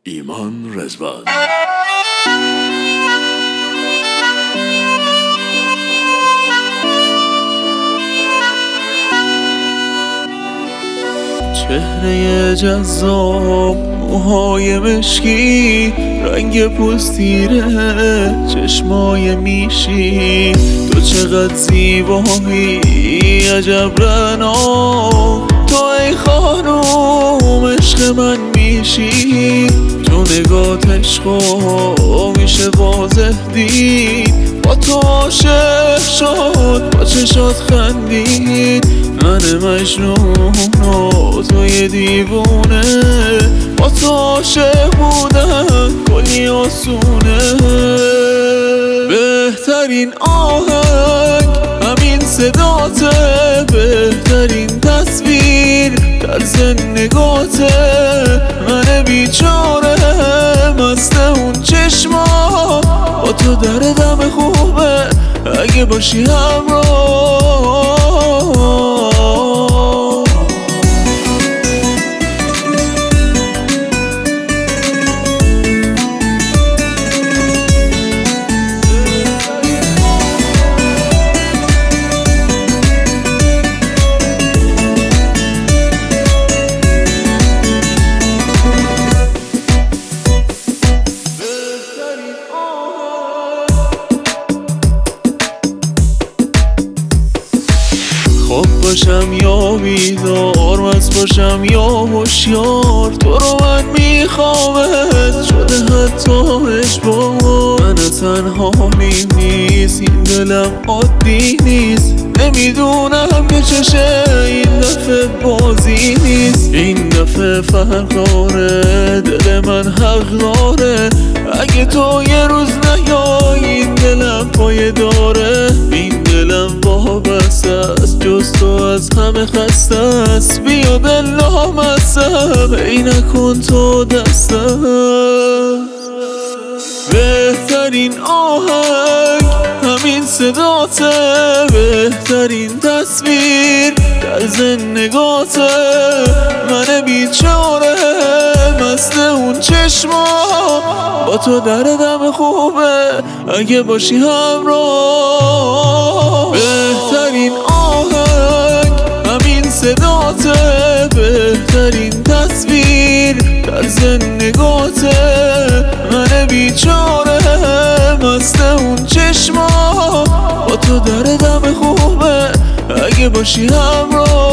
ایمان رضوان. چهره جذاب، موهای مشکی، رنگ پوست تیره، چشمای میشی. تو چقدر زیبایی، عجب رنا. تو ای خانوم عشق من میشی. تو نگات عشقا میشه واضح دید. با تو عاشق شد، با چشات خندید. من مجنون و توی دیوونه، با تو عاشق بودن کلی آسونه. بهترین آهنگ همین صداته، بهترین تصویر طرز نگاته. من بیچاره مست اون چشما، با تو دردم خوبه اگه باشی همراه. خواب باشم یا بیدار، مست باشم یا هوشیار، تو رو من میخوامت شده حتی اجبار. من تنها نیست، این دلم عادی نیست. نمیدونم که چشه این دفعه بازی نیست. این دفعه فرق داره، دل من حق داره. اگه تو یه روز نیای این دلم پایه داره. این دلم وابسته است، جز تو از همه خسته است. بیا دل نامسته، ای نکن تو دستم. بهترین آهنگ همین صداته، بهترین تصویر طرز نگاته. من بیچاره مست اون چشما، با تو دردم خوبه اگه باشی همراه. بهترین آهنگ همین صداته، بهترین تصویر طرز نگاته. من بیچاره مست اون چشما، با تو دردم خوبه اگه باشی همراه.